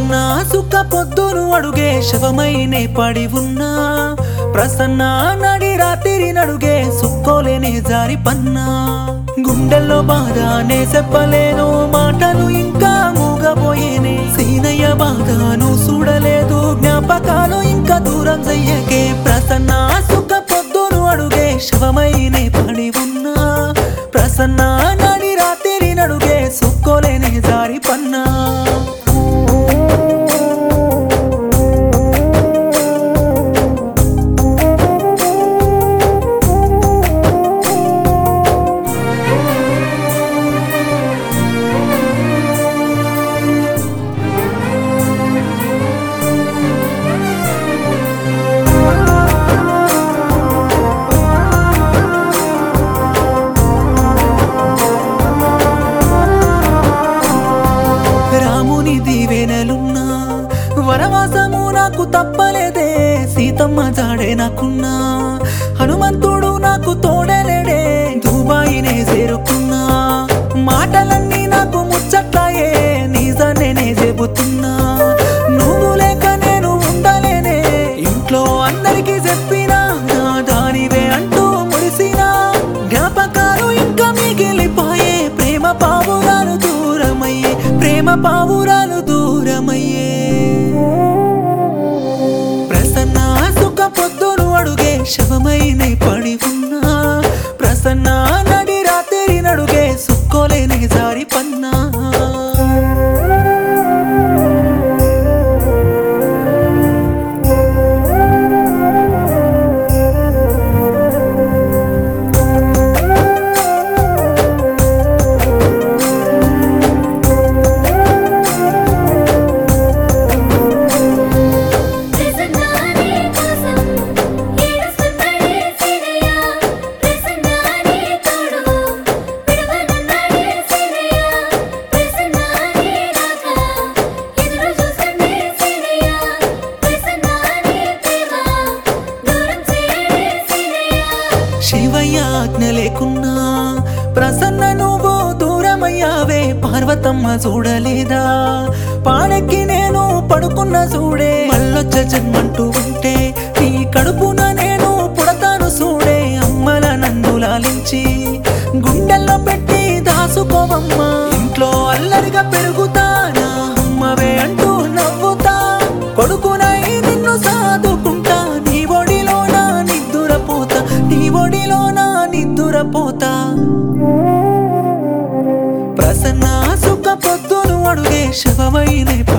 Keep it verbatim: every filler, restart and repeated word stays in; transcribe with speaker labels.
Speaker 1: ప్రసన్న సుఖ పొద్దును అడుగే శవమైనే పడి ఉన్నా ప్రసన్న నడి రాత్రి నడుగే సుక్కోలేనే జారి పన్నా గుండెల్లో బాధనే చెప్పలేను మాటలు ఇంకా మూగపోయేనే సీనయ్య బాధను చూడలేదు జ్ఞాపకాలు ఇంకా దూరం చెయ్యకే ప్రసన్న సుఖ పొద్దును అడుగే శవమైనే పడి ఉన్నా ప్రసన్న నడి రాత్రి నడుగే సుక్కోలేనే జారి పన్నా దీవెనలున్నా వనవాసము నాకు తప్పలేదే సీతమ్మ జాడే నాకున్నా హనుమంతుడు నాకు తోడలేడే దుబాయినే చేరుకున్నా మాటలన్నీ నాకు ముచ్చట్లాయే నిజానే చెబుతున్నా నువ్వు లేక నేను ఉండలేనే ఇంట్లో అందరికీ చెప్పినా నా దానివే అంటూ మురిసినా జ్ఞాపకాలు ఇంకా మిగిలిపోయే ప్రేమ పావురాలు దూరమయ్యే ప్రేమ పావురాలు దూరమయ్యే ప్రసన్న సుఖ పొద్దును అడుగే శవమైనే పడి ఉన్నా ప్రసన్న నడి రాత్రి నడుగే సుక్కోలేని జారి పన్నా శివయాజ్ఞ లేకున్నా ప్రసన్న నువ్వు దూరమయ్యావే పార్వతమ్మ చూడలేదా పాడెక్కి నేను పడుకున్న చూడే మళ్ళొచ్చ జన్మంటూ ఉంటే నీ కడుపున నేను పుడతాను చూడే అమ్మల నన్ను లాలించి గుండెల్లో పెట్టి దాసుకోవమ్మ ఇంట్లో అల్లరిగా పెరుగుతానా అమ్మవే అంటూ నవ్వుతా కొడుకునై నిన్ను సాదుకుంటా నీ ఒడిలో నా నిద్దురపోతా నీ ఒడిలో నా నిద్దురపోతా ప్రసన్న సుఖ పొద్దును అడుగే శవమైనే